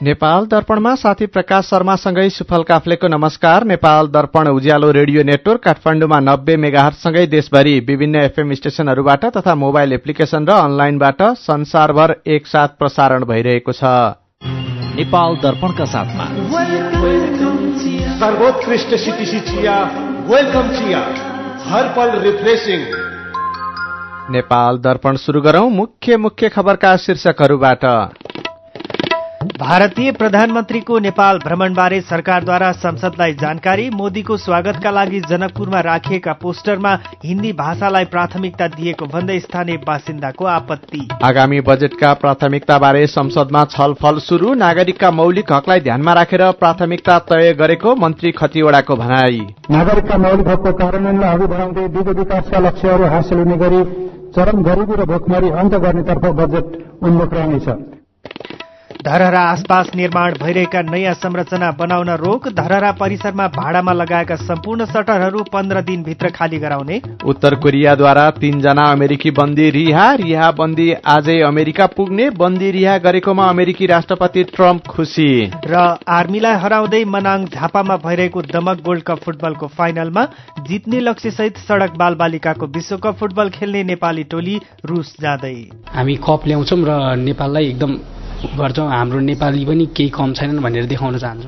नेपाल दर्पणमा साथी प्रकाश शर्मासँगै सुफल काफ्लेको नमस्कार। नेपाल दर्पण उज्यालो रेडियो नेटवर्क काठमाडौँमा 90 मेगाहर्जसँगै देशभरि विभिन्न एफएम स्टेशनहरूबाट तथा मोबाइल एप्लिकेशन र अनलाइनबाट संसारभर एकसाथ प्रसारण भइरहेको छ। नेपाल दर्पणका साथमा सर्वोत्कृष्ट सिटिसी चिया, वेलकम चिया, हर पल रिफ्रेशिङ। नेपाल दर्पण सुरु गरौं मुख्य खबरका शीर्षकहरूबाट। भारतीय प्रधानमन्त्रीको नेपाल भ्रमणबारे सरकारद्वारा संसदलाई जानकारी। मोदीको स्वागतका लागि जनकपुरमा राखिएका पोस्टरमा हिन्दी भाषालाई प्राथमिकता दिएको भन्दै स्थानीय बासिन्दाको आपत्ति। आगामी बजेटका प्राथमिकताबारे संसदमा छलफल सुरु। नागरिकका मौलिक हकलाई ध्यानमा राखेर प्राथमिकता तय गरेको मन्त्री खतिवड़ाको भनाई। नागरिकका मौलिक हकको कार्यान्वयनलाई अघि बढाउँदै दिगो विकासका लक्ष्यहरू हासिल हुने गरी चरम गरिबी र भोकमरी अन्त गर्नेतर्फ बजेट उन्मुख रहनेछ। धरहरा आसपास निर्माण भइरहेका नयाँ संरचना बनाउन रोक। धरहरा परिसरमा भाडामा लगाएका सम्पूर्ण सटरहरू 15 दिनभित्र खाली गराउने। उत्तर कोरियाद्वारा 3 जना अमेरिकी बन्दी रिहा बन्दी आजै अमेरिका पुग्ने। बन्दी रिहा गरेकोमा अमेरिकी राष्ट्रपति ट्रम्प खुशी। र आर्मीलाई हराउँदै मनाङ झापामा भइरहेको दमक गोल्ड कप फुटबलको फाइनलमा जित्ने लक्ष्यसहित सड़क बालबालिकाको विश्वकप फुटबल खेल्ने नेपाली टोली रूस जाँदै। हामी कप ल्याउँछौं र नेपाललाई एकदम गर्छौं। हाम्रो नेपाली पनि केही कम छैनन् भनेर देखाउन चाहन्छौं।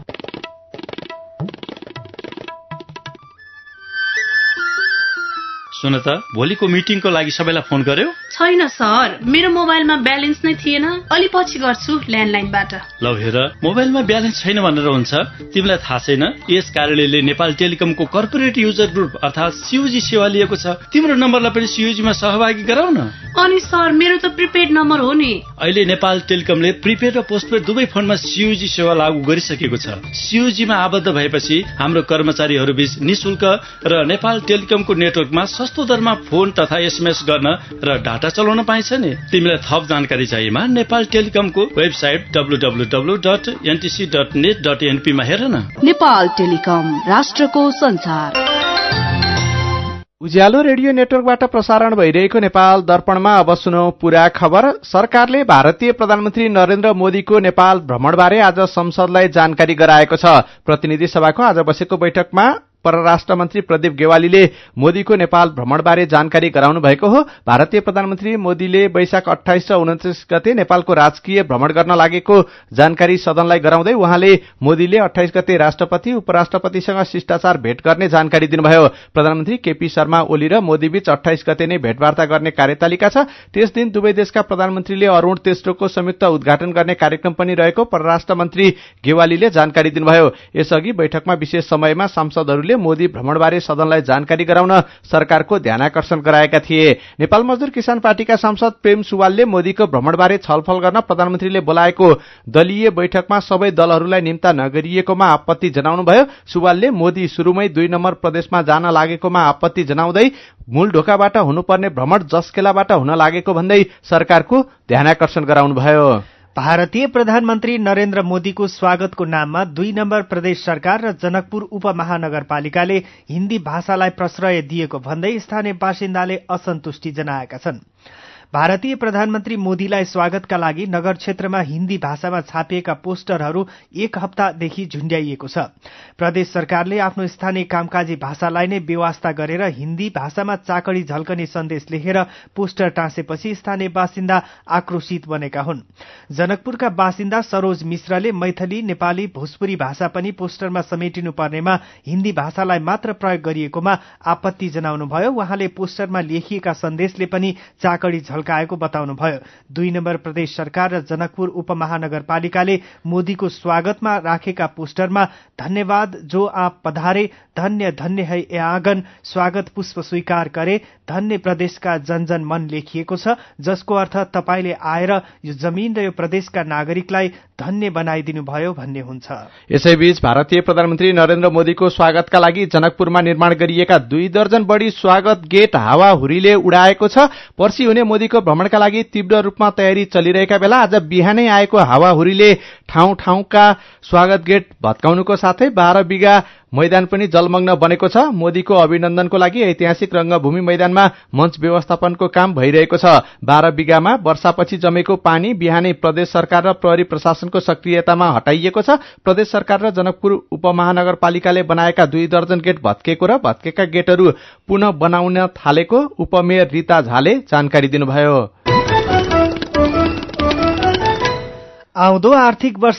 सुन त, भोलिको मिटिङको लागि सबैलाई फोन गर्यो? छैन सर, मेरो मोबाइलमा ब्यालेन्स नै थिएन। अलि पछि गर्छु ल्यान्डलाइनबाट। ल हेर, मोबाइलमा ब्यालेन्स छैन भनेर हुन्छ? तिमीलाई थाहा छैन यस कार्यालयले नेपाल टेलिकमको कर्पोरेट युजर ग्रुप अर्थात् सीयूजी सेवा लिएको छ। तिम्रो नम्बरलाई पनि सीयूजीमा सहभागी गराउन। अनि सर, मेरो त प्रिपेड नम्बर हो नि। अहिले नेपाल टेलिकमले प्रिपेड र पोस्टपेड दुवै फोनमा सीयूजी सेवा लागू गरिसकेको छ। सीयूजीमा आबद्ध भएपछि हाम्रो कर्मचारीहरू बीच निशुल्क र नेपाल टेलिकमको नेटवर्कमा सस्तो दरमा फोन तथा एसएमएस गर्न र डाटा चलाउन पाइन्छ नि। तिमीलाई थप जानकारी चाहिएमा नेपाल टेलिकमको वेबसाइट www.ntc.net.np मा हेर न। नेपाल टेलिकम, राष्ट्रको संचार। उज्यालो रेडियो नेटवर्कबाट प्रसारण भइरहेको नेपाल दर्पणमा अब सुनौ पूरा खबर। सरकारले भारतीय प्रधानमन्त्री नरेन्द्र मोदीको नेपाल भ्रमणबारे आज संसदलाई जानकारी गराएको छ। प्रतिनिधि सभाको आज बसेको बैठकमा परराष्ट्र मन्त्री प्रदीप गेवालीले मोदीको नेपाल भ्रमणबारे जानकारी गराउनु भएको हो। भारतीय प्रधानमन्त्री मोदीले वैशाख 28 र 29 गते नेपालको राजकीय भ्रमण गर्न लागेको जानकारी सदनलाई गराउँदै उहाँले मोदीले 28 गते राष्ट्रपति उपराष्ट्रपतिसँग शिष्टाचार भेट गर्ने जानकारी दिनुभयो। प्रधानमन्त्री केपी शर्मा ओली र मोदीबीच 28 गते नै भेटवार्ता गर्ने कार्यतालिका छ। त्यस दिन दुवै देशका प्रधानमन्त्रीले अरूण तेस्रोको संयुक्त उद्घाटन गर्ने कार्यक्रम पनि रहेको परराष्ट्र मन्त्री गेवालीले जानकारी दिनुभयो। यसअघि बैठकमा विशेष समयमा सांसदहरूले मोदी भ्रमणबारे सदनलाई जानकारी गराउन सरकारको ध्यानाकर्षण गराएका थिए। नेपाल मजदुर किसान पार्टीका सांसद प्रेम सुवालले मोदीको भ्रमणबारे छलफल गर्न प्रधानमन्त्रीले बोलाएको दलीय बैठकमा सबै दलहरूलाई निम्ता नगरिएकोमा आपत्ति जनाउनुभयो। सुवालले मोदी सुरुमै 2 नम्बर प्रदेशमा जान लागेकोमा आपत्ति जनाउँदै मूल ढोकाबाट हुनुपर्ने भ्रमण जसकेलाबाट हुन लागेको भन्दै सरकारको ध्यानाकर्षण गराउनुभयो। भारतीय प्रधानमन्त्री नरेन्द्र मोदीको स्वागतको नाममा 2 नम्बर प्रदेश सरकार र जनकपुर उपमहानगरपालिकाले हिन्दी भाषालाई प्रश्रय दिएको भन्दै स्थानीय बासिन्दाले असन्तुष्टि जनाएका छन्। भारतीय प्रधानमन्त्री मोदीलाई स्वागतका लागि नगर क्षेत्रमा हिन्दी भाषामा छापिएका पोस्टरहरू 1 हप्तादेखि झुण्ड्याइएको छ। प्रदेश सरकारले आफ्नो स्थानीय कामकाजी भाषालाई नै बेवास्ता गरेर हिन्दी भाषामा चाकडी झल्कने सन्देश लेखेर पोस्टर टाँसेपछि स्थानीय बासिन्दा आक्रोशित बनेका हुन्। जनकपुरका बासिन्दा सरोज मिश्रले मैथिली, नेपाली, भोजपुरी भाषा पनि पोस्टरमा समेटिनु पर्नेमा हिन्दी भाषालाई मात्र प्रयोग गरिएकोमा आपत्ति जनाउनुभयो। उहाँले पोस्टरमा लेखिएका सन्देशले पनि चाकडी झल्काएको बताउनुभयो। 2 नम्बर प्रदेश सरकार र जनकपुर उपमहानगरपालिकाले मोदीको स्वागतमा राखेका पोस्टरमा धन्यवाद जो आप पधारे, धन्य धन्य है ए आँगन, स्वागत पुष्प स्वीकार करे, धन्य प्रदेशका जनजन मन लेखिएको छ, जसको अर्थ तपाईले आएर यो जमिन र यो प्रदेशका नागरिकलाई धन्य बनाइदिनु भयो भन्ने हुन्छ। यसैबीच भारतीय प्रधानमन्त्री नरेन्द्र मोदीको स्वागतका लागि जनकपुरमा निर्माण गरिएका 2 दर्जन बढी स्वागत गेट हावाहुरीले उडाएको छ। पर्सि हुने मोदीको भ्रमणका लागि तीव्र रूपमा तयारी चलिरहेका बेला आज बिहानै आएको हावाहुरीले ठाउँ ठाउँका स्वागत गेट भत्काउनुको साथै 12 बिघा मैदान पनि जलमग्न बनेको छ। मोदीको अभिनन्दनको लागि ऐतिहासिक रंगभूमि मैदानमा मञ्च व्यवस्थापनको काम भइरहेको छ। 12 बिघामा वर्षापछि जमेको पानी बिहानै प्रदेश सरकार र प्रहरी प्रशासनको सक्रियतामा हटाइएको छ। प्रदेश सरकार र जनकपुर उपमहानगरपालिकाले बनाएका 2 दर्जन गेट भत्केको र भत्केका गेटहरू पुनः बनाउन थालेको उपमेयर रिता झाले जानकारी दिनुभयो। आउँदो आर्थिक वर्ष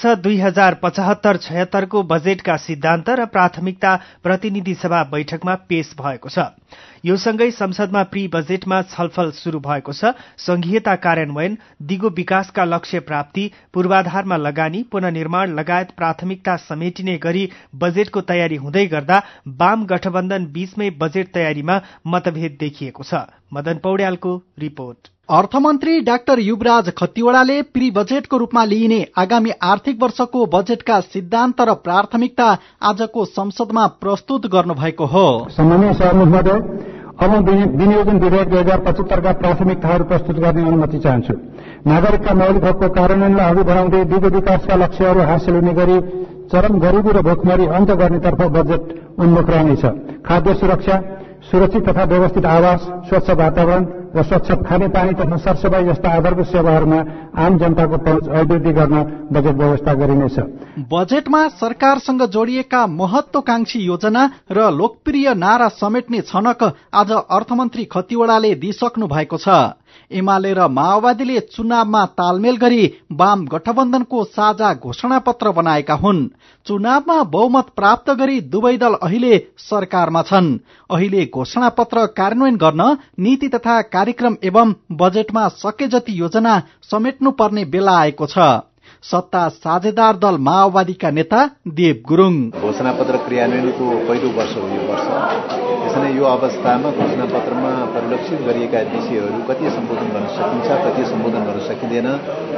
2075-76 को बजेटका सिद्धान्त र प्राथमिकता प्रतिनिधि सभा बैठकमा पेश भएको छ। यो सँगै संसदमा प्री बजेटमा छलफल शुरू भएको छ। संघीयता कार्यान्वयन, दिगो विकासका लक्ष्य प्राप्ति, पूर्वाधारमा लगानी, पुनर्निर्माण लगायत प्राथमिकता समेटिने गरी बजेटको तयारी हुँदै गर्दा वाम गठबन्धन बीचमै बजेट तयारीमा मतभेद देखिएको छ। मदन पौड्यालको रिपोर्ट। अर्थमन्त्री डाक्टर युवराज खतिवड़ाले प्री बजेटको रूपमा लिइने आगामी आर्थिक वर्षको बजेटका सिद्धान्त र प्राथमिकता आजको संसदमा प्रस्तुत गर्नुभएको हो। सम्माननीय सभामुख महोदय, अब विनियोजन विधेयक 2075 का प्राथमिकताहरू प्रस्तुत गर्ने अनुमति चाहन्छु। नागरिकका मौलिक हकको कार्यान्वयनलाई अघि बढाउँदै दिगो विकासका लक्ष्यहरू हासिल हुने गरी चरम गरिबी र भोकमरी अन्त गर्नेतर्फ बजेट उन्मुख रहनेछ। खाद्य सुरक्षा, सुरक्षित तथा व्यवस्थित आवास, स्वच्छ वातावरण र स्वच्छ खानेपानी तथा सरसफाई जस्ता आधारभूत सेवाहरूमा आम जनताको पहुँच अभिवृद्धि गर्न बजेट व्यवस्था गरिनेछ। बजेटमा सरकारसँग जोडिएका महत्वाकांक्षी योजना र लोकप्रिय नारा समेट्ने छनक आज अर्थमन्त्री खतिवड़ाले दिइसक्नु भएको छ। एमाले र माओवादीले चुनावमा तालमेल गरी वाम गठबन्धनको साझा घोषणा पत्र बनाएका हुन्। चुनावमा बहुमत प्राप्त गरी दुवै दल अहिले सरकारमा छन्। अहिले घोषणा पत्र कार्यान्वयन गर्न नीति तथा कार्यक्रम एवं बजेटमा सके जति योजना समेट्नु पर्ने बेला आएको छ। सत्ता साझेदार दल माओवादीका नेता देव गुरुङ। घोषणा पत्र क्रियान्वयनको पहिलो वर्ष हो यो वर्ष। त्यसैले यो अवस्थामा घोषणा पत्रमा परिलक्षित गरिएका विषयहरू कति सम्बोधन गर्न सकिन्छ, कति सम्बोधन गर्न सकिँदैन,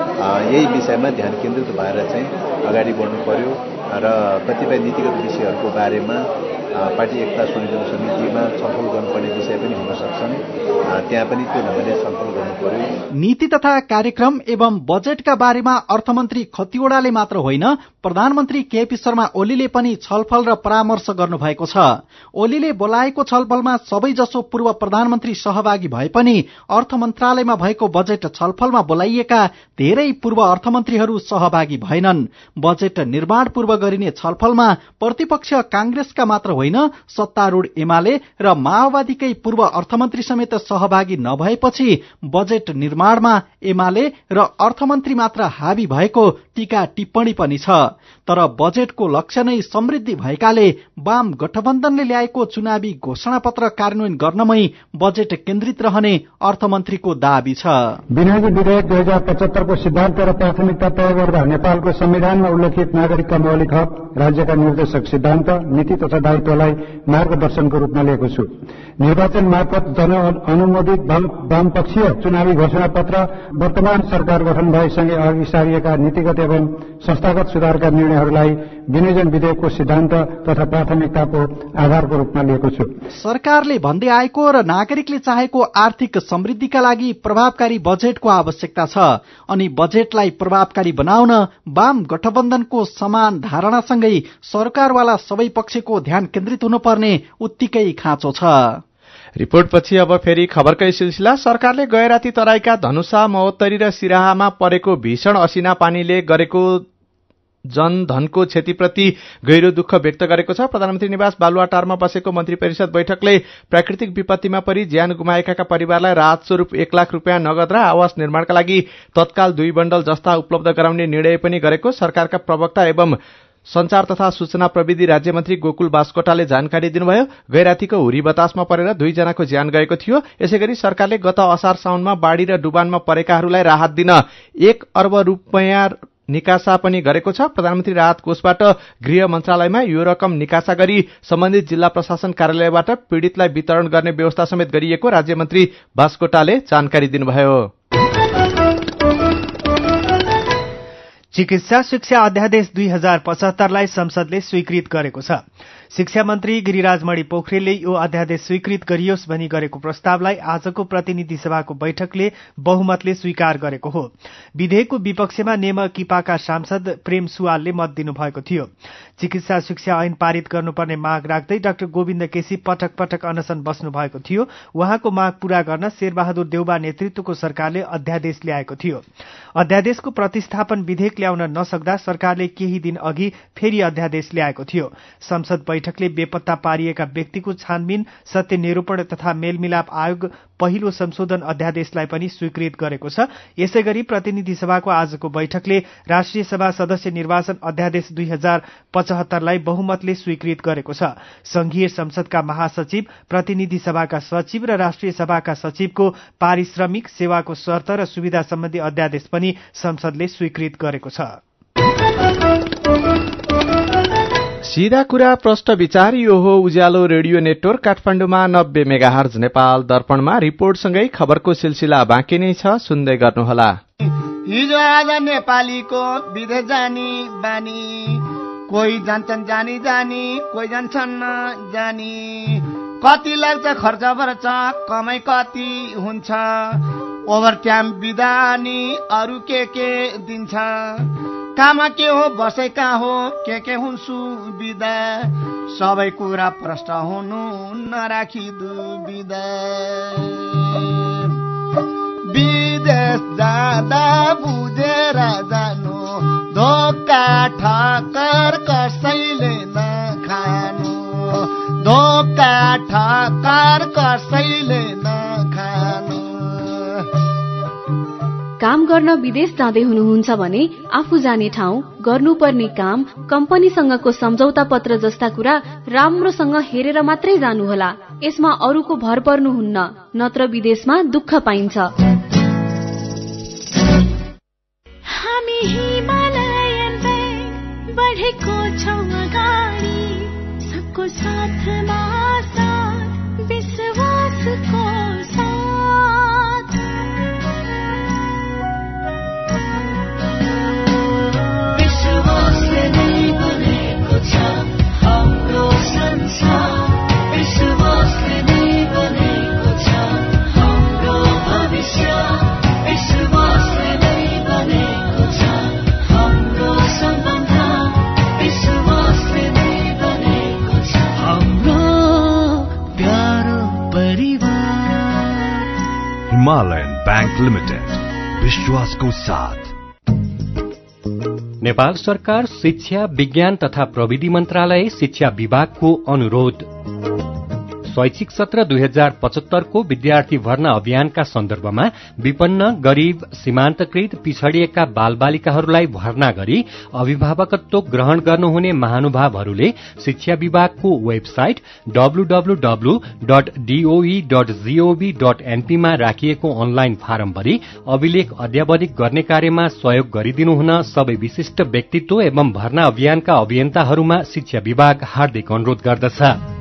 यही विषयमा ध्यान केन्द्रित भएर चाहिँ अगाडि बढ्नु पर्यो र कतिपय नीतिगत विषयहरूको बारेमा पार्टी एकता संयोजन समितिमा छलफल गर्नुपर्ने विषय पनि हुन सक्छन्। त्यहाँ पनि त्यो ढङ्गले छलफल गर्नु पर्यो। नीति तथा कार्यक्रम एवं बजेटका बारेमा अर्थमन्त्री खतिवड़ाले मात्र होइन, प्रधानमन्त्री केपी शर्मा ओलीले पनि छलफल र परामर्श गर्नुभएको छ। ओलीले बोलाएको छलफलमा सबैजसो पूर्व प्रधानमन्त्री सहभागी भए पनि अर्थ मन्त्रालयमा भएको बजेट छलफलमा बोलाइएका धेरै पूर्व अर्थमन्त्रीहरू सहभागी भएनन्। बजेट निर्माण पूर्व गरिने छलफलमा प्रतिपक्ष कांग्रेसका मात्र होइन, सत्तारूढ़ एमाले र माओवादीकै पूर्व अर्थमन्त्री समेत सहभागी नभएपछि बजेट निर्माणमा एमाले र अर्थमन्त्री मात्र हावी भएको टीका टिप्पणी पनि छ। तर बजेटको लक्ष्य नै समृद्धि भएकाले वाम गठबन्धनले ल्याएको चुनावी घोषणा पत्र कार्यान्वयन गर्नमै बजेट केन्द्रित रहने अर्थमन्त्रीको दाबी छ। विनियोजन विधेयक 2075 को सिद्धान्त र प्राथमिकता तय गर्दा नेपालको संविधानमा उल्लेखित नागरिकका मौलिक हक, राज्यका निर्देशक सिद्धान्त, नीति तथा दायित्वलाई मार्गदर्शनको रूपमा लिएको छु। निर्वाचन मार्फत जन अनुमोदित वामपक्षीय चुनावी घोषणा पत्र वर्तमान सरकार गठन भएसँगै अघि सारिएका नीतिगत एवं संस्थागत सुधारका निर्णयहरूलाई विनियोजन विधेयकको सिद्धान्त तथा प्राथमिकताको आधारको रूपमा लिएको छु। सरकारले भन्दै आएको र नागरिकले चाहेको आर्थिक समृद्धिका लागि प्रभावकारी बजेटको आवश्यकता छ। अनि बजेटलाई प्रभावकारी बनाउन वाम गठबन्धनको समान धारणासँगै सरकारवाला सबै पक्षको ध्यान केन्द्रित हुनुपर्ने उत्तिकै खाँचो छ। रिपोर्टपछि अब फेरि खबरकै सिलसिला। सरकारले गएराती तराईका धनुषा, महोत्तरी र सिराहामा परेको भीषण असिना पानीले गरेको जनधनको क्षतिप्रति गहिरो दुःख व्यक्त गरेको छ। प्रधानमन्त्री निवास बालुवाटारमा बसेको मन्त्री परिषद बैठकले प्राकृतिक विपत्तिमा परि ज्यान गुमाएका परिवारलाई राहत स्वरूप 1 लाख रुपियाँ नगद र आवास निर्माणका लागि तत्काल 2 बण्डल जस्ता उपलब्ध गराउने निर्णय पनि गरेको सरकारका प्रवक्ता एवं संचार तथा सूचना प्रविधि राज्यमन्त्री गोकुल बास्कोटाले जानकारी दिनुभयो। गैरातीको हुरी बतासमा परेर 2 जनाको ज्यान गएको थियो। यसैगरी सरकारले गत असार साउनमा बाढ़ी र डुबानमा परेकाहरूलाई राहत दिन 1 अर्ब रुपियाँ निकासा पनि गरेको छ। प्रधानमन्त्री राहत कोषबाट गृह मन्त्रालयमा यो रकम निकासा गरी सम्बन्धित जिल्ला प्रशासन कार्यालयबाट पीड़ितलाई वितरण गर्ने व्यवस्था समेत गरिएको राज्यमन्त्री बास्कोटाले जानकारी दिनुभयो। चिकित्सा शिक्षा अध्यादेश 2075 लाई संसदले स्वीकृत गरेको छ। शिक्षा मन्त्री गिरिराजमणि पोखरेलले यो अध्यादेश स्वीकृत गरियोस् भनी गरेको प्रस्तावलाई आजको प्रतिनिधि सभाको बैठकले बहुमतले स्वीकार गरेको हो। विधेयकको विपक्षमा नेमकिपाका सांसद प्रेम सुवालले मत दिनुभएको थियो। चिकित्सा शिक्षा ऐन पारित गर्नुपर्ने माग राख्दै डाक्टर गोविन्द केसी पटक पटक अनशन बस्नु भएको थियो। उहाँको माग पूरा गर्न शेरबहादुर देउबा नेतृत्वको सरकारले अध्यादेश ल्याएको थियो। अध्यादेशको प्रतिस्थापन विधेयक ल्याउन नसक्दा सरकारले केही दिन अघि फेरि अध्यादेश ल्याएको थियो। संसद बैठकले बेपत्ता पारिएका व्यक्तिको छानबिन, सत्य निरूपण तथा मेलमिलाप आयोग पहिलो संशोधन अध्यादेशलाई पनि स्वीकृत गरेको छ। यसैगरी प्रतिनिधि सभाको आजको बैठकले राष्ट्रिय सभा सदस्य निर्वाचन अध्यादेश 2075 लाई बहुमतले स्वीकृत गरेको छ। संघीय संसदका महासचिव, प्रतिनिधि सभाका सचिव र राष्ट्रिय सभाका सचिवको पारिश्रमिक, सेवाको शर्त र सुविधा सम्बन्धी अध्यादेश पनि संसदले स्वीकृत गरेको छ। सीधा कुरा प्रश्न विचार, यो हो उज्यालो रेडियो नेटवर्क काठमाडौँमा 90 मेगाहर्ज, नेपाल दर्पणमा रिपोर्टसँगै खबरको सिलसिला बाँकी नै छ, सुन्दै गर्नुहोला। हिजो आज नेपालीको विदेश जानी बानी, कोही जान्छन् जानी जानी, कोही जान्छन् नजानी। कति लाग्छ खर्च पर्छ, कमाइ कति हुन्छ, ओभर टाइम बिदानी अरू के दिन्छ। काममा के हो बसेका हो के हुन् सुविधा, सबै कुरा प्रश्न हुनु नराखी दुविधा। विदेश जाँदा बुझेर जानु, धोका ठक्कर कसैले नखानु, धोका ठक्कर कसैले नखानु। काम गर्न विदेश जाँदै हुनुहुन्छ भने आफू जाने ठाउँ, गर्नुपर्ने काम, कम्पनीसँगको सम्झौता पत्र जस्ता कुरा राम्रोसँग हेरेर मात्रै जानुहोला। यसमा अरूको भर पर्नुहुन्न, नत्र विदेशमा दुःख पाइन्छ। हामी हिमालयन बढेको छौँ अगाडि, सबको साथमा साथ, विश्वासको साथ। विश्वासले नै बनेको छ हाम्रो संसार, विश्वासले नै बनेको छ हाम्रो भविष्य, विश्वासले नै बनेको छ हाम्रो सम्बन्ध, विश्वासले नै बनेको छ हाम्रो प्यारो परिवार। हिमालयन बैंक लिमिटेड, विश्वासको साथ। नेपाल सरकार शिक्षा, विज्ञान तथा प्रविधि मन्त्रालय, शिक्षा विभागको अनुरोध। शैक्षिक सत्र 2075 को विद्यार्थी भर्ना अभियानका सन्दर्भमा विपन्न, गरीब, सीमान्तकृत, पिछडिएका बालबालिकाहरूलाई भर्ना गरी अभिभावकत्व ग्रहण गर्नुहुने महानुभावहरूले शिक्षा विभागको वेबसाइट www.doe.gov.np मा राखिएको अनलाइन फारम भरी अभिलेख अध्यावधिक गर्ने कार्यमा सहयोग गरिदिनुहुन सबै विशिष्ट व्यक्तित्व एवं भर्ना अभियानका अभियन्ताहरूमा शिक्षा विभाग हार्दिक अनुरोध गर्दछ।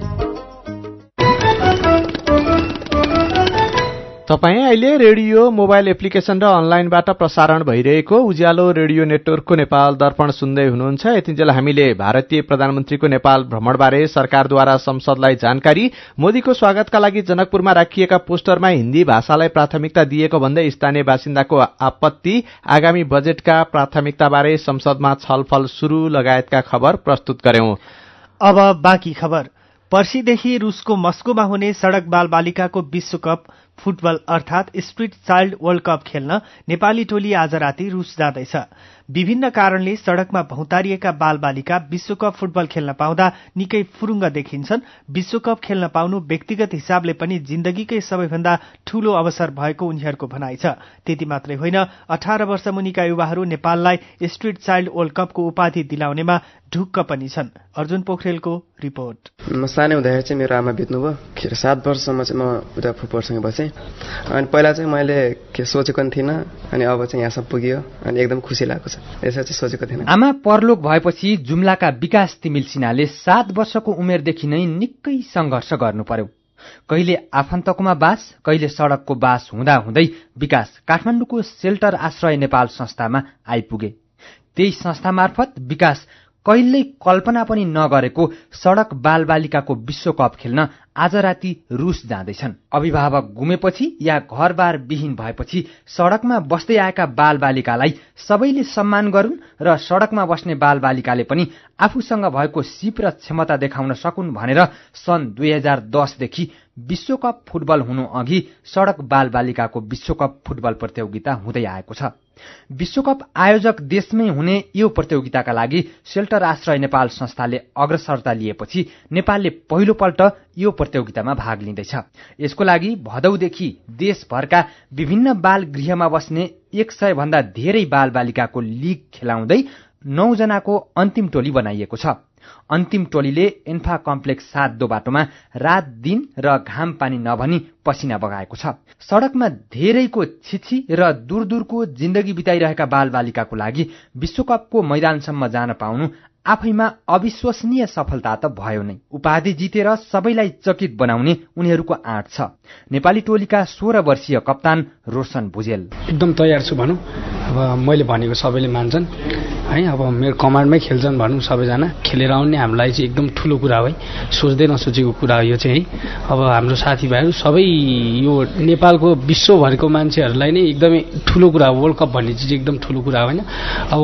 तपाईँ अहिले रेडियो, मोबाइल एप्लिकेशन र अनलाइनबाट प्रसारण भइरहेको उज्यालो रेडियो नेटवर्कको नेपाल दर्पण सुन्दै हुनुहुन्छ। यतिन्जेल हामीले भारतीय प्रधानमन्त्रीको नेपाल भ्रमणबारे सरकारद्वारा संसदलाई जानकारी, मोदीको स्वागतका लागि जनकपुरमा राखिएका पोस्टरमा हिन्दी भाषालाई प्राथमिकता दिएको भन्दै स्थानीय बासिन्दाको आपत्ति, आगामी बजेटका प्राथमिकताबारे संसदमा छलफल शुरू लगायतका खबर प्रस्तुत गर्यौं। अब बाँकी खबर। पर्सीदेखि रूसको मस्कोमा हुने सड़क बालबालिकाको विश्वकप फुटबल अर्थात स्ट्रीट चाइल्ड वर्ल्ड कप खेल्न नेपाली टोली आज राति रूस जाँदैछ। विभिन्न कारणले सड़कमा भौतारिएका बालबालिका विश्वकप फुटबल खेल्न पाउँदा निकै फुरुङ्ग देखिन्छन्। विश्वकप खेल्न पाउनु व्यक्तिगत हिसाबले पनि जिन्दगीकै सबैभन्दा ठूलो अवसर भएको उनीहरूको भनाइ छ। त्यति मात्रै होइन, 18 वर्ष मुनिका युवाहरू नेपाललाई स्ट्रीट चाइल्ड वर्ल्ड कपको उपाधि दिलाउनेमा ढुक्क पनि छन्। अर्जुन पोखरेलको रिपोर्ट। म सानै हुँदाखेरि चाहिँ मेरो आमा बित्नुभयो। 7 वर्षसम्म चाहिँ म उता फुपूहरूसँग बसेँ। अनि पहिला चाहिँ मैले सोचेको पनि थिइनँ, अनि अब चाहिँ यहाँसम्म पुग्यो अनि एकदम खुसी लागेको छ। यसो चाहिँ सोचेको थिएन। आमा परलोक भएपछि जुम्लाका विकास तिमिल सिन्हाले 7 वर्षको उमेरदेखि नै निकै संघर्ष गर्नु पर्यो। कहिले आफन्तकोमा बास, कहिले सड़कको बास हुँदा हुँदै विकास काठमाडौँको सेल्टर आश्रय नेपाल संस्थामा आइपुगे। त्यही संस्था मार्फत विकास कहिल्यै कल्पना पनि नगरेको सडक बालबालिकाको विश्वकप खेल्न आज राति रुस जाँदैछन्। अभिभावक गुमेपछि या घरबार विहीन भएपछि सडकमा बस्दै आएका बालबालिकालाई सबैले सम्मान गरून् र सडकमा बस्ने बालबालिकाले पनि आफूसँग भएको सिप र क्षमता देखाउन सकुन् भनेर सन् 2010 देखि विश्वकप फुटबल हुनु अघि सडक बालबालिकाको विश्वकप फुटबल प्रतियोगिता हुँदै आएको छ। विश्वकप आयोजक देशमै हुने यो प्रतियोगिताका लागि सेल्टर आश्रय नेपाल संस्थाले अग्रसरता लिएपछि नेपालले पहिलोपल्ट यो प्रतियोगितामा भाग लिँदैछ। यसको लागि भदौदेखि देशभरका विभिन्न बाल गृहमा बस्ने 100 भन्दा धेरै बालबालिकाको लीग खेलाउँदै 9 जनाको अन्तिम टोली बनाइएको छ। अन्तिम टोलीले एन्फा कम्प्लेक्स 7 बाटोमा रात दिन र घाम पानी नभनी पसिना बगाएको छ। सडकमा धेरैको छिछि र दूरदूरको जिन्दगी बिताइरहेका बालबालिकाको लागि विश्वकपको मैदानसम्म जान पाउनु आफैमा अविश्वसनीय सफलता त भयो नै, उपाधि जितेर सबैलाई चकित बनाउने उनीहरूको आँट छ। नेपाली टोलीका 16 वर्षीय कप्तान रोशन भुजेल। एकदम तयार छु भनौँ। अब मैले भनेको सबैले मान्छन् है। अब मेरो कमान्डमै खेल्छन् भनौँ सबैजना। खेलेर आउने हामीलाई चाहिँ एकदम ठुलो कुरा हो है, सोच्दै नसोचेको कुरा हो यो चाहिँ है। अब हाम्रो साथीभाइहरू सबै यो नेपालको विश्वभरको मान्छेहरूलाई नै एकदमै ठुलो कुरा हो। वर्ल्ड कप भन्ने चिज एकदम ठुलो कुरा होइन। अब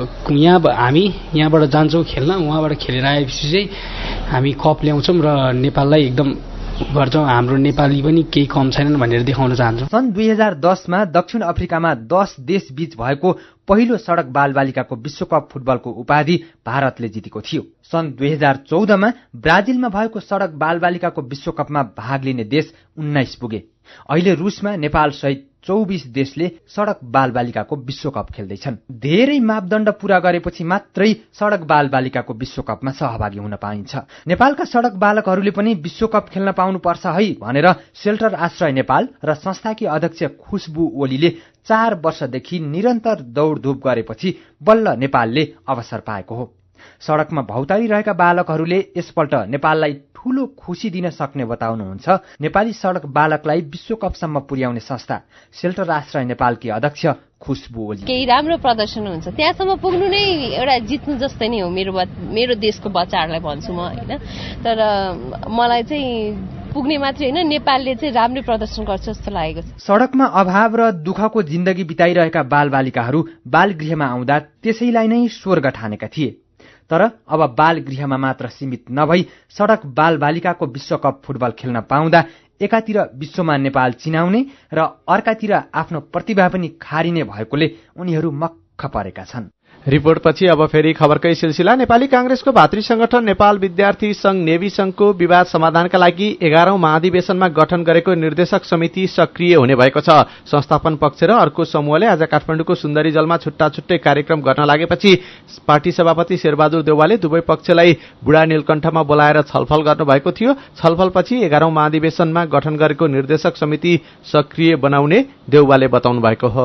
हामी यहाँबाट जान्छौँ खेल्न, उहाँबाट खेलेर आएपछि चाहिँ हामी कप ल्याउँछौँ र नेपाललाई एकदम गर्छौँ। हाम्रो नेपाली पनि केही कम छैनन् भनेर देखाउन चाहन्छौँ। सन् 2010मा दक्षिण अफ्रिकामा 10 देश बीच भएको पहिलो सडक बालबालिकाको विश्वकप फुटबलको उपाधि भारतले जितेको थियो। सन् 2014मा ब्राजिलमा भएको सडक बालबालिकाको विश्वकपमा भाग लिने देश 19 पुगे। अहिले रुसमा नेपाल सहित 24 देशले सडक बालबालिकाको विश्वकप खेल्दैछन्। धेरै मापदण्ड पूरा गरेपछि मात्रै सडक बालबालिकाको विश्वकपमा सहभागी हुन पाइन्छ। नेपालका सडक बालकहरूले पनि विश्वकप खेल्न पाउनुपर्छ है भनेर सेल्टर आश्रय नेपाल र संस्थाकी अध्यक्ष खुशबु ओलीले 4 वर्षदेखि निरन्तर दौडधुप गरेपछि बल्ल नेपालले अवसर पाएको हो। सडकमा भौतारिरहेका बालकहरूले यसपल्ट नेपाललाई ठूलो खुशी दिन सक्ने बताउनुहुन्छ नेपाली सडक बालकलाई विश्वकपसम्म पुर्याउने संस्था सेल्टर आश्रय नेपालकी अध्यक्ष खुशबु ओली। केही राम्रो प्रदर्शन हुन्छ त्यहाँसम्म पुग्नु नै एउटा जित्नु जस्तै नै हो। मेरो देशको बच्चाहरूलाई भन्छु म हैन। तर मलाई चाहिँ पुग्ने मात्रै हैन, नेपालले चाहिँ राम्रो प्रदर्शन गर्छ जस्तो लागेको छ। सडकमा अभाव र दुःखको जिन्दगी बिताइरहेका बालबालिकाहरू बालगृहमा आउँदा त्यसैलाई नै स्वर्ग ठानेका थिए। तर अब बाल गृहमा मात्र सीमित नभई सडक बालबालिकाको विश्वकप फुटबल खेल्न पाउँदा एकातिर विश्वमा नेपाल चिनाउने र अर्कातिर आफ्नो प्रतिभा पनि खारिने भएकोले उनीहरू मक्ख परेका छन्। रिपोर्टपछि अब फेरि खबरकै सिलसिला। नेपाली कांग्रेसको भातृ संगठन नेपाल विद्यार्थी संघ नेवी संघको विवाद समाधानका लागि 11औं महाधिवेशनमा गठन गरेको निर्देशक समिति सक्रिय हुने भएको छ। संस्थापन पक्ष र अर्को समूहले आज काठमाडौँको सुन्दरी जलमा छुट्टा छुट्टै कार्यक्रम गर्न लागेपछि पार्टी सभापति शेरबहादुर देउवाले दुवै पक्षलाई बुढा नीलकण्ठमा बोलाएर छलफल गर्नुभएको थियो। छलफलपछि 11औं महाधिवेशनमा गठन गरेको निर्देशक समिति सक्रिय बनाउने देउवाले बताउनु भएको हो।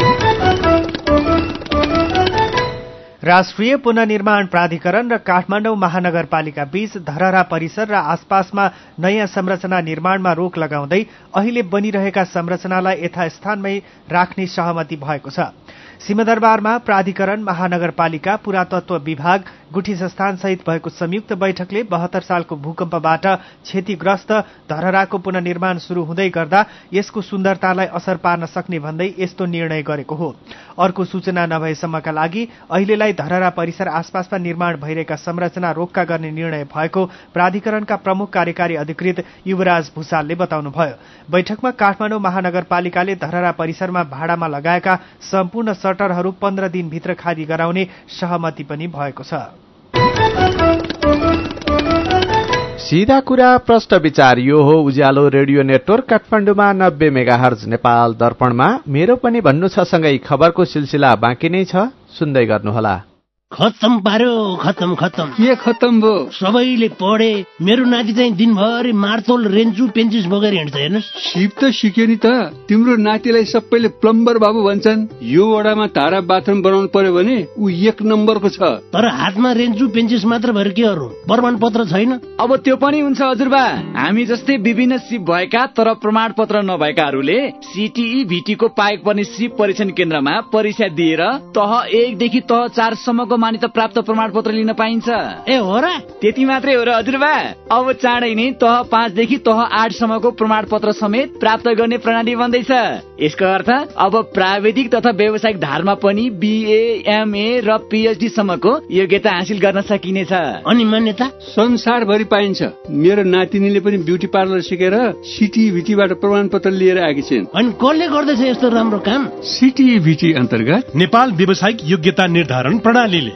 राष्ट्रिय पुनर्निर्माण प्राधिकरण र काठमाडौँ महानगरपालिका बीच धरहरा परिसर र आसपासमा नयाँ संरचना निर्माणमा रोक लगाउँदै अहिले बनिरहेका संरचनालाई यथास्थानमै राख्ने सहमति भएको छ। सिंहदरबारमा प्राधिकरण, महानगरपालिका, पुरातत्व विभाग, गुठी संस्थान सहित भएको संयुक्त बैठकले 72 सालको भूकम्पबाट क्षतिग्रस्त धरहराको पुनर्निर्माण शुरू हुँदै गर्दा यसको सुन्दरतालाई असर पार्न सक्ने भन्दै यस्तो निर्णय गरेको हो। अर्को सूचना नभएसम्मका लागि अहिलेलाई धरहरा परिसर आसपासमा निर्माण भइरहेका संरचना रोक्का गर्ने निर्णय भएको प्राधिकरणका प्रमुख कार्यकारी अधिकृत युवराज भूषालले बताउनुभयो। बैठकमा काठमाडौँ महानगरपालिकाले धरहरा परिसरमा भाडामा लगाएका सम्पूर्ण सटरहरू 15 दिनभित्र खाली गराउने सहमति पनि भएको छ। सीधा कुरा प्रश्न विचार, यो हो उज्यालो रेडियो नेटवर्क काठमाडौँमा 90 मेगाहर्ज। नेपाल दर्पणमा मेरो पनि भन्नु छ सँगै खबरको सिलसिला बाँकी नै छ, सुन्दै गर्नुहोला। खत्तम पार्यो, खत्तम खत्तम। के खत्तम भयो? सबैले पढे, मेरो नाति चाहिँ दिनभरि मार्तोल रेन्चु पेन्चिस बोकेर हिँड्छ। हेर्नुहोस्, सिप त सिक्यो नि त। तिम्रो नातिलाई सबैले प्लम्बर बाबु भन्छन्। यो वडामा धारा बाथरुम बनाउनु पर्यो भने ऊ 1 नम्बरको छ। तर हातमा रेन्चु पेन्चिस मात्र भएर के गर्नु? प्रमाण पत्र छैन। अब त्यो पनि हुन्छ हजुरबा। हामी जस्तै विभिन्न सिप भएका तर प्रमाण पत्र नभएकाहरूले सीटीई भीटीको पाएक पर्ने सिप परीक्षण केन्द्रमा परीक्षा दिएर तह 1 देखि तह 4 सम्मको मान्यता प्राप्त प्रमाणपत्र लिन पाइन्छ। ए हो र? त्यति मात्रै हो र हजुरबा, अब चाँडै नै तह 5 देखि तह 8 सम्मको प्रमाणपत्र समेत प्राप्त गर्ने प्रणाली बन्दैछ। यसको अर्थ अब प्राविधिक तथा व्यावसायिक धारमा पनि BA, MA र PhD सम्मको योग्यता हासिल गर्न सकिनेछ। अनि मान्यता संसारभरि पाइन्छ। मेरो नातिनीले पनि ब्युटी पार्लर सिकेर CTEVT-बाट प्रमाणपत्र लिएर आएकी छिन्। अनि कसले गर्दैछ यस्तो राम्रो काम? CTEVT अन्तर्गत नेपाल व्यावसायिक योग्यता निर्धारण प्रणालीले।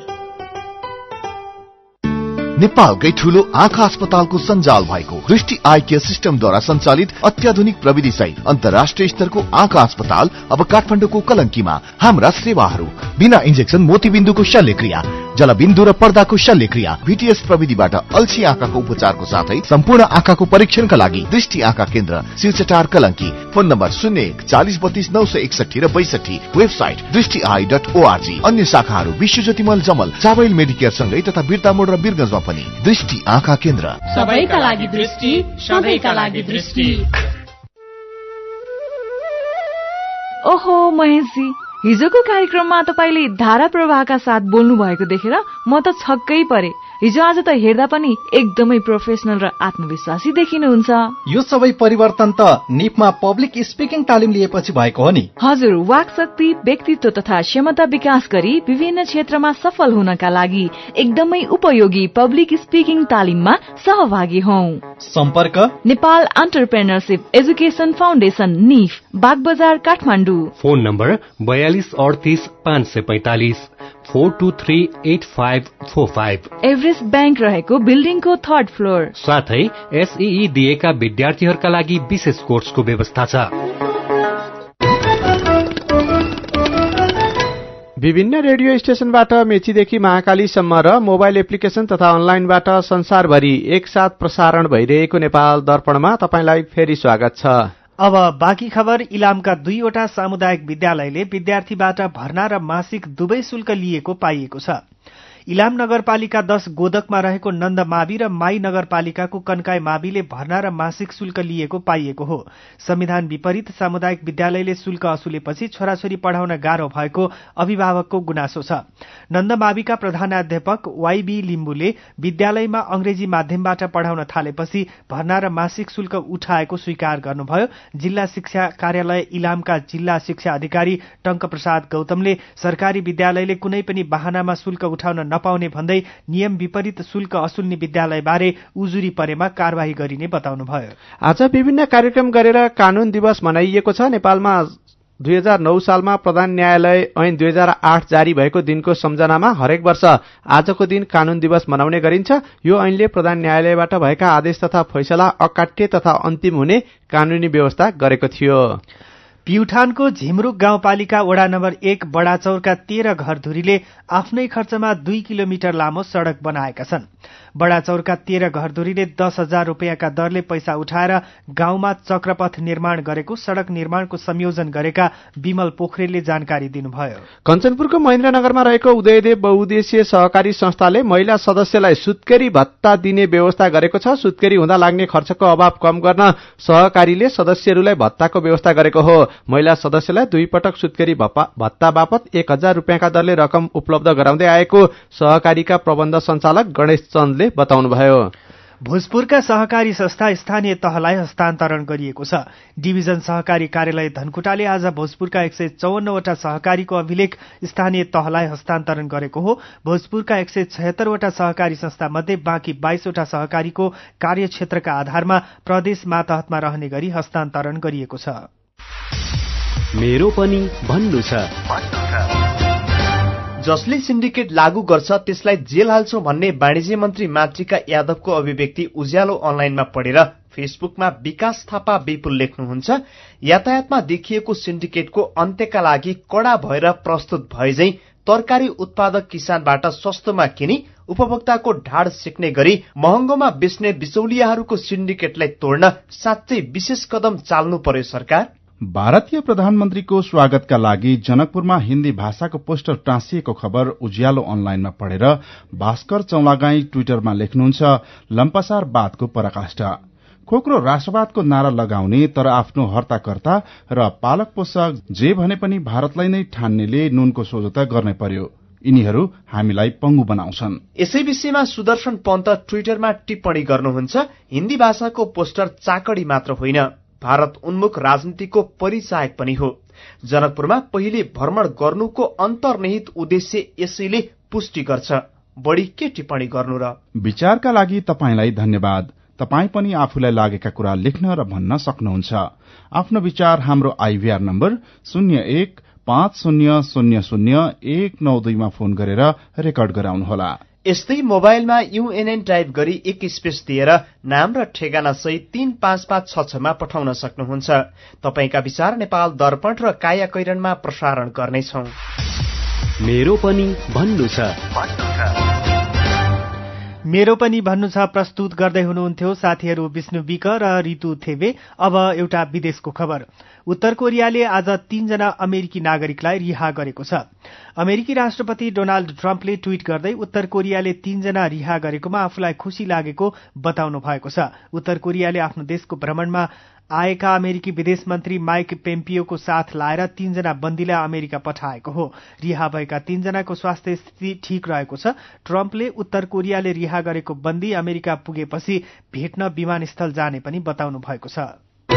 नेपालकै ठूलो आँखा अस्पतालको सञ्जाल भएको दृष्टि आई केयर सिस्टमद्वारा सञ्चालित अत्याधुनिक प्रविधि सहित अन्तर्राष्ट्रिय स्तरको आँखा अस्पताल अब काठमाडौँको कलंकीमा। हाम्रा सेवाहरू बिना इन्जेक्सन मोतीबिन्दुको शल्यक्रिया, जलबिन्दु र पर्दाको शल्यक्रिया, VTS प्रविधिबाट अल्छी आँखाको उपचारको साथै सम्पूर्ण आँखाको परीक्षणका लागि दृष्टि आँखा केन्द्र सिलचटार कलंकी। फोन नम्बर 01 40 32 961 र 62। वेबसाइट दृष्टिआई.org। अन्य शाखाहरू विश्वज्योतिमल जमल, चाबैल मेडिकेयर सँगै तथा बिर्तामोड र बिरगंजमा पनि। दृष्टि आँखा केन्द्र, सबैका लागि दृष्टि, सधैँका लागि दृष्टि। ओहो महेशजी, हिजोको कार्यक्रममा तपाईले धारा प्रवाहका साथ बोल्नु भएको देखेर म त छक्कै परे। हिजो आज त हेर्दा पनि एकदमै प्रोफेसनल र आत्मविश्वासी देखिनुहुन्छ। यो सबै परिवर्तन त निपमा पब्लिक स्पिकिङ तालिम लिएपछि भएको हो नि। हजुर, वाक शक्ति, व्यक्तित्व तथा क्षमता विकास गरी विभिन्न क्षेत्रमा सफल हुनका लागि एकदमै उपयोगी पब्लिक स्पिकिङ तालिममा सहभागी हौं। सम्पर्क नेपाल एन्टरप्रेन्योरशिप एजुकेसन फाउन्डेशन, निफ, Bagbazar, Kathmandu. Phone number 42 38 545 4238545। Everest bank रहेको बिल्डिङको 3rd फ्लोर। साथै SEE दिएका विद्यार्थीहरूका लागि विशेष कोर्सको व्यवस्था छ। विभिन्न रेडियो स्टेशनबाट मेचीदेखि महाकालीसम्म र मोबाइल एप्लिकेशन तथा अनलाइनबाट संसारभरि एकसाथ प्रसारण भइरहेको नेपाल दर्पणमा तपाईंलाई फेरि स्वागत छ। अब बाँकी खबर। इलामका 2वटा सामुदायिक विद्यालयले विद्यार्थीबाट भर्ना र मासिक दुवै शुल्क लिएको पाइएको छ। इलाम नगरपालिका 10 गोदकमा रहेको नन्द मावि र माई नगरपालिकाको कन्काई माविले भर्ना र मासिक शुल्क लिएको पाइएको हो। संविधान विपरीत सामुदायिक विद्यालयले शुल्क असुलेपछि छोराछोरी पढाउन गाह्रो भएको अभिभावकको गुनासो छ। नन्द माविका प्रधानाध्यापक YB लिम्बुले विद्यालयमा अंग्रेजी माध्यमबाट पढाउन थालेपछि भर्ना र मासिक शुल्क उठाएको स्वीकार गर्नुभयो। जिल्ला शिक्षा कार्यालय इलामका जिल्ला शिक्षा अधिकारी टंक प्रसाद गौतमले सरकारी विद्यालयले कुनै पनि बहानामा शुल्क उठाउन नपाउने भन्दै नियम विपरीत शुल्क असुल्ने विद्यालयबारे उजुरी परेमा कार्यवाही गरिने बताउनुभयो। आज विभिन्न कार्यक्रम गरेर कानून दिवस मनाइएको छ। नेपालमा 2009 सालमा प्रधान न्यायालय ऐन 2008 जारी भएको दिनको सम्झनामा हरेक वर्ष आजको दिन कानून दिवस मनाउने गरिन्छ। यो ऐनले प्रधान न्यायालयबाट भएका आदेश तथा फैसला अकाट्य तथा अन्तिम हुने कानूनी व्यवस्था गरेको थियो। प्युठानको झिमरुक गाउँपालिका वडा नम्बर 1 बडाचौरका 13 घरधुरीले आफ्नै खर्चमा 2 किलोमिटर लामो सड़क बनाएका छन्। बडाचौरका 13 घरधुरीले 10,000 रुपियाँका दरले पैसा उठाएर गाउँमा चक्रपथ निर्माण गरेको सड़क निर्माणको संयोजन गरेका विमल पोखरेलले जानकारी दिनुभयो। कञ्चनपुरको महेन्द्रनगरमा रहेको उदयदेव बहुउद्देश्य सहकारी संस्थाले महिला सदस्यलाई सुत्केरी भत्ता दिने व्यवस्था गरेको छ। सुत्केरी हुँदा लाग्ने खर्चको अभाव कम गर्न सहकारीले सदस्यहरूलाई भत्ताको व्यवस्था गरेको हो। महिला सदस्यलाई 2 पटक सुत्केरी भत्ता बापत 1,000 रुपियाँका दरले रकम उपलब्ध गराउँदै आएको सहकारीका प्रबन्ध सञ्चालक गणेश चन्दले बताउनुभयो। भोजपुरका सहकारी संस्था स्थानीय तहलाई हस्तान्तरण गरिएको छ। डिभिजन सहकारी कार्यालय धनकुटाले आज भोजपुरका 154 वटा सहकारीको अभिलेख स्थानीय तहलाई हस्तान्तरण गरेको हो। भोजपुरका 176 वटा सहकारी संस्था मध्ये बाँकी 22 वटा सहकारीको कार्यक्षेत्रका आधारमा प्रदेश मातहतमा रहने गरी हस्तान्तरण गरिएको छ। मेरो पनि भन्नु छ। जसले सिन्डिकेट लागू गर्छ त्यसलाई जेल हाल्छौं भन्ने वाणिज्य मन्त्री मातृका यादवको अभिव्यक्ति उज्यालो अनलाइनमा पढेर फेसबुकमा विकास थापा विपुल लेख्नुहुन्छ, यातायातमा देखिएको सिन्डिकेटको अन्त्यका लागि कडा भएर प्रस्तुत भएझै तरकारी उत्पादक किसानबाट सस्तोमा किनी उपभोक्ताको ढाड सेक्ने गरी महँगोमा बेच्ने बिचौलियाहरूको सिन्डिकेटलाई तोड्न साँच्चै विशेष कदम चाल्नु पर्यो सरकार। भारतीय प्रधानमन्त्रीको स्वागतका लागि जनकपुरमा हिन्दी भाषाको पोस्टर टाँसिएको खबर उज्यालो अनलाइनमा पढेर भास्कर चौलागाई ट्विटरमा लेख्नुहुन्छ, लम्पसारवादको पराकाष्ठा। खोक्रो राष्ट्रवादको नारा लगाउने तर आफ्नो हर्ताकर्ता र पालक पोषक जे भने पनि भारतलाई नै ठान्नेले नुनको सोझो त गर्नै पर्यो। यिनीहरू हामीलाई पंगु बनाउँछन्। यसै विषयमा सुदर्शन पन्त ट्विटरमा टिप्पणी गर्नुहुन्छ, हिन्दी भाषाको पोस्टर चाकडी मात्र होइन, भारत उन्मुख राजनीतिको परिचायक पनि हो। जनकपुरमा पहिले भ्रमण गर्नुको अन्तर्निहित उद्देश्य यसैले पुष्टि गर्छ। बढी के टिप्पणी गर्नु र? विचारका लागि तपाईलाई धन्यवाद। तपाई पनि आफूलाई लागेका कुरा लेख्न र भन्न सक्नुहुन्छ। आफ्नो विचार हाम्रो आइभीआर नम्बर 0150001992 मा फोन गरेर रेकर्ड गराउनुहोला। यस्तै मोबाइलमा UNN टाइप गरी एक स्पेस दिएर नाम र ठेगाना सहित 35566 मा पठाउन सक्नुहुन्छ। तपाईका विचार नेपाल दर्पण र काया कैरनमा प्रसारण गर्नेछौं। मेरो पनि भन्नु छ। मेरो पनि भन्नु छ प्रस्तुत गर्दै हुनुहुन्थ्यो साथीहरू विष्णु विक र ऋतु थेबे। अब एउटा विदेशको खबर। उत्तर कोरियाले आज 3 जना अमेरिकी नागरिकलाई रिहा गरेको छ। अमेरिकी राष्ट्रपति डोनाल्ड ट्रम्पले ट्वीट गर्दै उत्तर कोरियाले 3 जना रिहा गरेकोमा आफूलाई खुशी लागेको बताउनु भएको छ। उत्तर कोरियाले आफ्नो देशको भ्रमणमा आएका अमेरिकी विदेश मन्त्री माइक पेम्पियोको साथ लाएर 3 जना बन्दीलाई अमेरिका पठाएको हो। रिहा भएका 3 जनाको स्वास्थ्य स्थिति ठीक रहेको छ। ट्रम्पले उत्तर कोरियाले रिहा गरेको बन्दी अमेरिका पुगेपछि भेट्न विमानस्थल जाने पनि बताउनु भएको छ।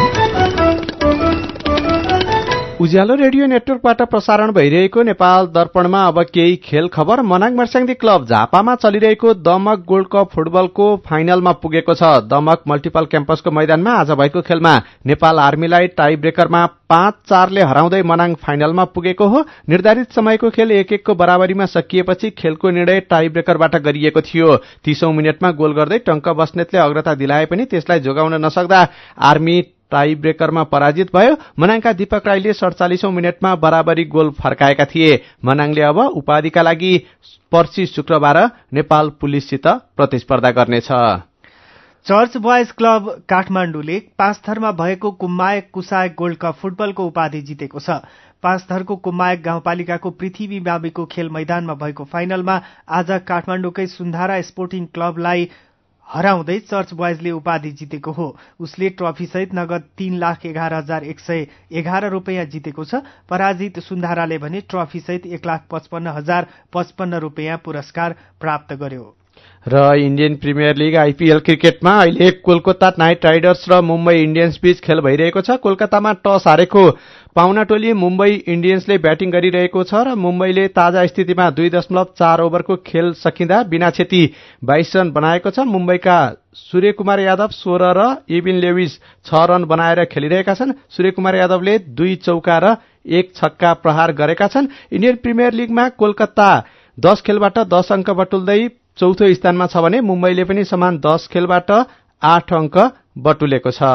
उज्यालो रेडियो नेटवर्कबाट प्रसारण भइरहेको नेपाल दर्पणमा अब केही खेल खबर। मनाङ मर्स्याङ्दी क्लब झापामा चलिरहेको दमक गोल्ड कप फुटबलको फाइनलमा पुगेको छ। दमक मल्टिपल क्याम्पसको मैदानमा आज भएको खेलमा नेपाल आर्मीलाई टाई ब्रेकरमा 5-4 ले हराउँदै मनाङ फाइनलमा पुगेको हो। निर्धारित समयको खेल 1-1 को बराबरीमा सकिएपछि खेलको निर्णय टाई ब्रेकरबाट गरिएको थियो। 30औं मिनेटमा गोल गर्दै टंक बस्नेतले अग्रता दिलाए पनि त्यसलाई जोगाउन नसक्दा आर्मी टाई ब्रेकरमा पराजित भयो। मनाङका दीपक राईले 47औं मिनेटमा बराबरी गोल फर्काएका थिए। मनाङले अब उपाधिका लागि पर्सि शुक्रबार नेपाल पुलिससित प्रतिस्पर्धा गर्नेछ। चर्च बॉयज क्लब काठमाडौँले पाँचथरमा भएको कुम्मायक कुसायक गोल्ड कप फुटबलको उपाधि जितेको छ। पाँचथरको कुम्मायक गाउँपालिकाको पृथ्वी बाबीको खेल मैदानमा भएको फाइनलमा आज काठमाडौँकै सुन्धारा स्पोर्टिङ क्लबलाई हराउँदै चर्च बॉयजले उपाधि जितेको हो। उसले ट्रफी सहित नगद 3,11,111 रुपियाँ जितेको छ। पराजित सुन्धाराले भने ट्रफी सहित 1,55,055 रुपियाँ पुरस्कार प्राप्त गर्यो। र इन्डियन प्रिमियर लिग आइपीएल क्रिकेटमा अहिले कोलकाता नाइट राइडर्स र मुम्बई इन्डियन्स बीच खेल भइरहेको छ। कोलकातामा टस हारेको पाहुना टोली मुम्बई इन्डियन्सले ब्याटिङ गरिरहेको छ र मुम्बईले ताजा स्थितिमा 2.4 ओभरको खेल सकिँदा बिना क्षति 22 रन बनाएको छ। मुम्बईका सूर्यकुमार यादव 16 र एबिन लेविस 6 रन बनाएर खेलिरहेका छन्। सूर्यकुमार यादवले 2 चौका र 1 छक्का प्रहार गरेका छन्। इन्डियन प्रिमियर लिगमा कोलकाता 10 खेलबाट 10 अंक बटुल्दै चौथो स्थानमा छ भने मुम्बईले पनि समान 10 खेलबाट 8 अंक बटुलेको छ।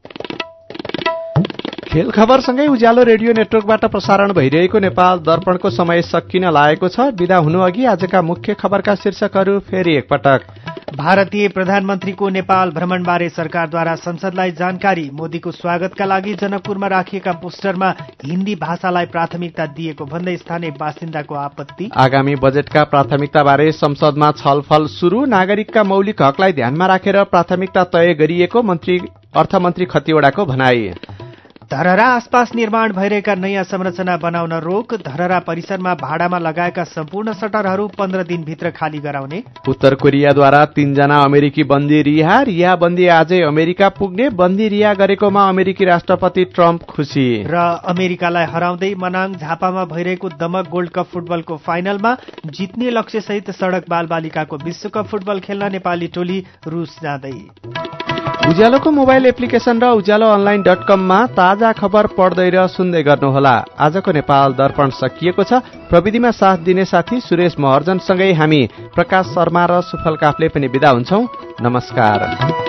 खेल खबरसँगै उज्यालो रेडियो नेटवर्कबाट प्रसारण भइरहेको नेपाल दर्पणको समय सकिन लागेको छ। बिदा हुनु अघि आजका मुख्य खबरका शीर्षकहरू फेरि एकपटक। भारतीय प्रधानमन्त्रीको नेपाल भ्रमणबारे सरकारद्वारा संसदलाई जानकारी। मोदीको स्वागतका लागि जनकपुरमा राखिएका पोस्टरमा हिन्दी भाषालाई प्राथमिकता दिएको भन्दै स्थानीय बासिन्दाको आपत्ति। आगामी बजेटका प्राथमिकताबारे संसदमा छलफल सुरु। नागरिकका मौलिक हकलाई ध्यानमा राखेर प्राथमिकता तय गरिएको अर्थमन्त्री खतिवड़ाको भनाई। धरहरा आसपास निर्माण भइरहेका नयाँ संरचना बनाउन रोक। धरहरा परिसरमा भाडामा लगाएका सम्पूर्ण सटरहरू 15 दिनभित्र खाली गराउने। उत्तर कोरियाद्वारा 3 जना अमेरिकी बन्दी रिहा। रिहा बन्दी आजै अमेरिका पुग्ने। बन्दी रिहा गरेकोमा अमेरिकी राष्ट्रपति ट्रम्प खुशी। र अमेरिकालाई हराउँदै मनाङ झापामा भइरहेको दमक गोल्ड कप फुटबलको फाइनलमा जित्ने लक्ष्यसहित सड़क बालबालिकाको विश्वकप फुटबल खेल्न नेपाली टोली रूस जाँदै। उज्यालोको मोबाइल एप्लिकेशन र ujalloonline.com मा ताजा खबर पढ्दै र सुन्दै गर्नुहोला। आजको नेपाल दर्पण सकिएको छ। प्रविधिमा साथ दिने साथी सुरेश महर्जनसँगै हामी प्रकाश शर्मा र सुफल काफले पनि बिदा हुन्छौं। नमस्कार।